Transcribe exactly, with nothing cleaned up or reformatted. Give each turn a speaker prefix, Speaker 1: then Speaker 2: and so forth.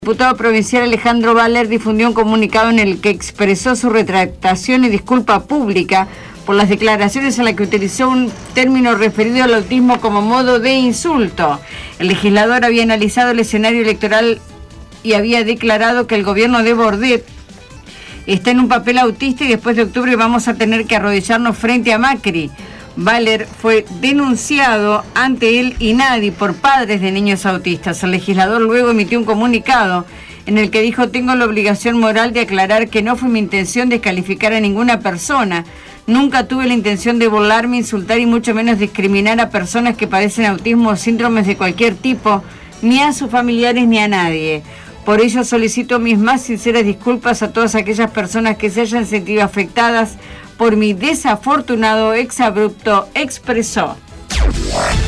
Speaker 1: El diputado provincial Alejandro Baller difundió un comunicado en el que expresó su retractación y disculpa pública por las declaraciones en las que utilizó un término referido al autismo como modo de insulto. El legislador había analizado el escenario electoral y había declarado que el gobierno de Bordet está en un papel autista y después de octubre vamos a tener que arrodillarnos frente a Macri. Baller fue denunciado ante el INADI por padres de niños autistas. El legislador luego emitió un comunicado en el que dijo: tengo la obligación moral de aclarar que no fue mi intención descalificar a ninguna persona. Nunca tuve la intención de burlarme, insultar y mucho menos discriminar a personas que padecen autismo o síndromes de cualquier tipo, ni a sus familiares ni a nadie. Por ello solicito mis más sinceras disculpas a todas aquellas personas que se hayan sentido afectadas por mi desafortunado exabrupto, expresó.